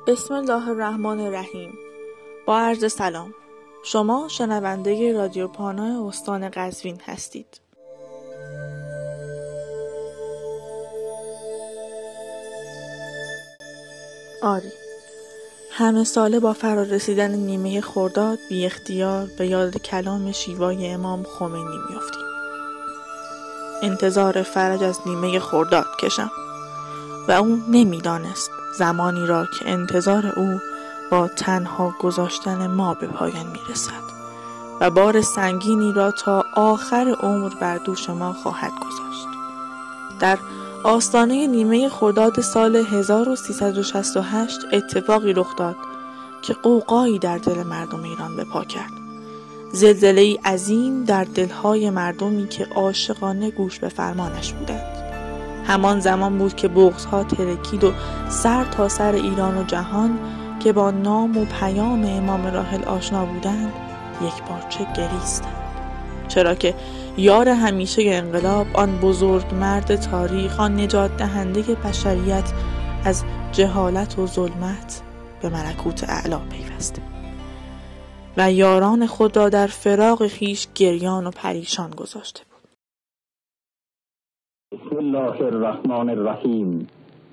بسم الله الرحمن الرحیم. با عرض سلام، شما شنونده رادیو پانا استان قزوین هستید. آری، همه ساله با فرارسیدن نیمه خرداد بی اختیار به یاد کلام شیوای امام خمینی میافتیم. انتظار فرج از نیمه خرداد کشم و او نمیدانست زمانی را که انتظار او با تنها گذاشتن ما به پایان میرسد و بار سنگینی را تا آخر عمر بر دوش ما خواهد گذاشت. در آستانه نیمه خرداد سال 1368 اتفاقی رخ داد که غوغایی در دل مردم ایران به پا کرد. زلزله‌ای عظیم در دلهای مردمی که عاشقانه گوش به فرمانش بودند. همان زمان بود که بغض‌ها ترکید و سر تا سر ایران و جهان که با نام و پیام امام راحل آشنا بودند یک پارچه گریستند، چرا که یار همیشه انقلاب، آن بزرگ مرد تاریخ، آن نجات دهنده بشریت از جهالت و ظلمت به ملکوت اعلی پیوسته و یاران خود را در فراق خیش گریان و پریشان گذاشته بود. بسم الله الرحمن الرحیم.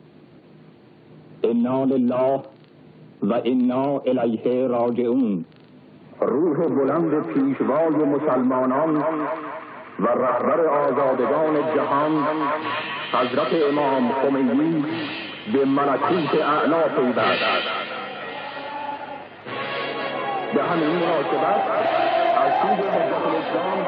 انا لله و انا الیه راجعون. روح بلند پیشوای مسلمانان و رهبر آزادگان جهان حضرت امام خمینی به ملکوت اعلی پیوست. به همین مناسبت از سوی حضرت الاسلام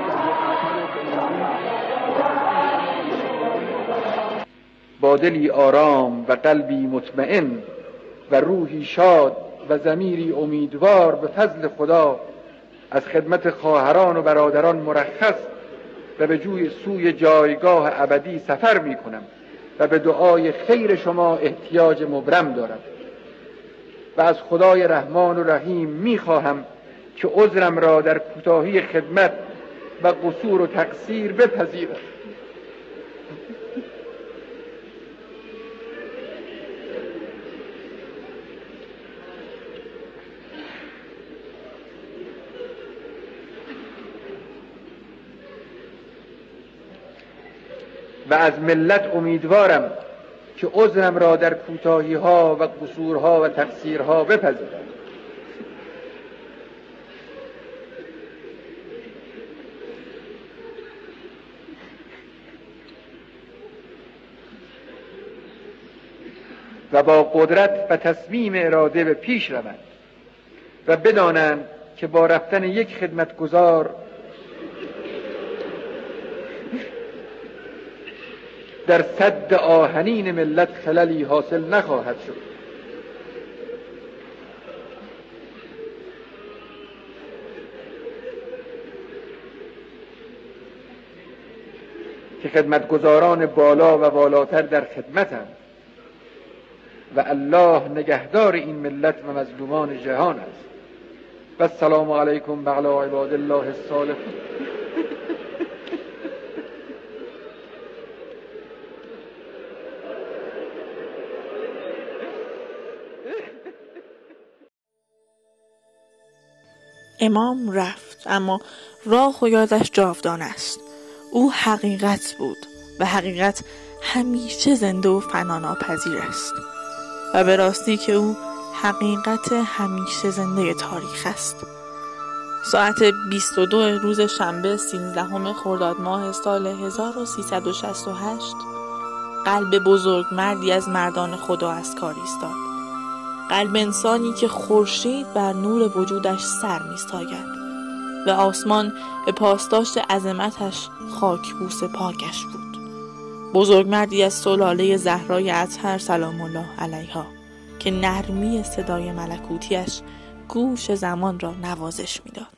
با دلی آرام و قلبی مطمئن و روحی شاد و ضمیری امیدوار به فضل خدا از خدمت خواهران و برادران مرخص و به سوی جایگاه ابدی سفر می کنم و به دعای خیر شما احتیاج مبرم دارم و از خدای رحمان و رحیم می خواهم که عذرم را در کوتاهی خدمت و قصور و تقصیر بپذیرد. و از ملت امیدوارم که عذرم را در کوتاهی‌ها و قصورها و تقصیرها بپذیرند. و با قدرت و تصمیم اراده به پیش روند و بدانند که با رفتن یک خدمتگزار در سد آهنین ملت خللی حاصل نخواهد شد. که خدمتگزاران بالا و بالاتر در خدمتند و الله نگهدار این ملت و مظلومان جهان است. و السلام علیکم و علی عباد الله الصالحین. امام رفت، اما راه و یادش جاودان است. او حقیقت بود و حقیقت همیشه زنده و فناناپذیر است و به راستی که او حقیقت همیشه زنده تاریخ است. ساعت 22 روز شنبه 13 خرداد ماه سال 1368 قلب بزرگ مردی از مردان خدا از کار ایستاد. قلب انسانی که خورشید بر نور وجودش سر می‌ساید و آسمان به پاسداشت عظمتش خاکبوس پاکش بود. بزرگ مردی از سلاله زهرای اطهر سلام الله علیها که نرمی صدای ملکوتیش گوش زمان را نوازش می‌داد.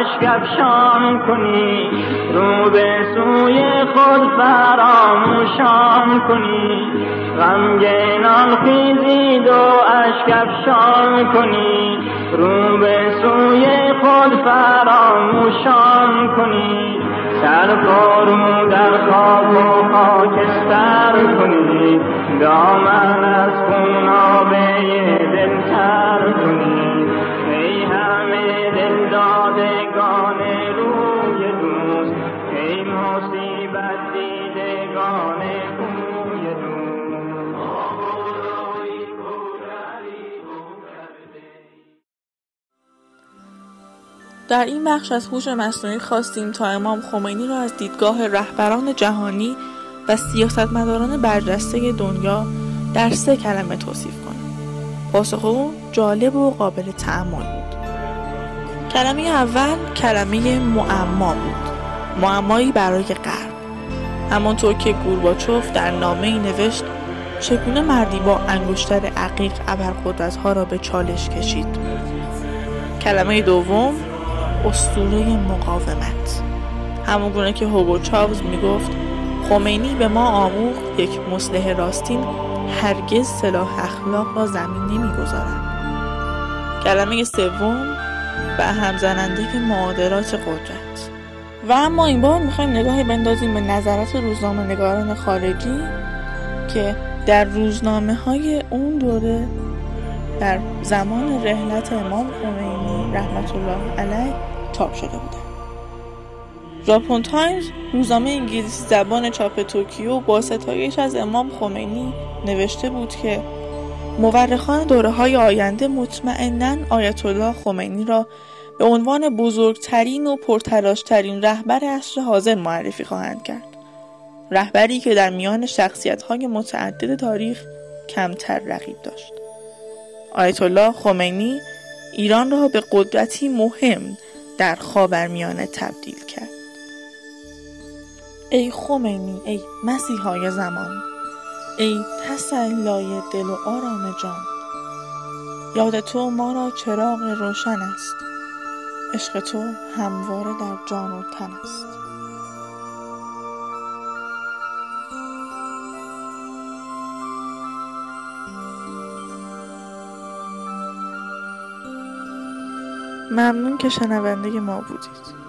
اشک افشان کنی، رو به سوی خود فراموشان کنی. غمگینان خیزید و اشک افشان کنی، رو به سوی خود فراموشان کنی. سر فرو در خاک و خاکستر کنی، دامن از خونابه دل تر کنی. ای همه دل دادگان روی دوست، ای مصیبت دیدگان کوی دوست. در این بخش از هوش مصنوعی خواستیم تا امام خمینی را از دیدگاه رهبران جهانی و سیاستمداران برجسته دنیا در 3 کلمه توصیف کنیم. پاسخ او جالب و قابل تأمل بود. کلمه اول کلمه معما بود. معمایی برای غرب. همانطور که گورباچوف در نامه‌ای نوشت چگونه مردی با انگشتر عقیق ابرقدرت‌ها را به چالش کشید. کلمه دوم اسطوره مقاومت. همونگونه که هوگو چاوز میگفت خمینی به ما آموخت یک مصلح راستین هرگز سلاح اخلاق را زمین نمیگذارد. کلمه سوم و همزننده معادلات قدرت. و اما این بار میخوایم نگاهی بندازیم به نظرات روزنامه‌نگاران خارجی که در روزنامه‌های اون دوره در زمان رحلت امام خمینی رحمت الله علیه چاپ شده بودند. ژاپن تایمز روزنامه انگلیسی زبان چاپ توکیو با ستایش از امام خمینی نوشته بود که مورخان دوره‌های آینده مطمئناً آیت الله خمینی را به عنوان بزرگترین و پرتلاشترین رهبر عصر حاضر معرفی خواهند کرد. رهبری که در میان شخصیت‌های متعدد تاریخ کمتر رقیب داشت. آیت الله خمینی ایران را به قدرتی مهم در خاورمیانه تبدیل کرد. ای خمینی، ای مسیحای زمان، ای تسلای دل و آرام جان، یاد تو ما را چراغ روشن است، عشق تو همواره در جان و تن است. ممنون که شنونده ما بودید.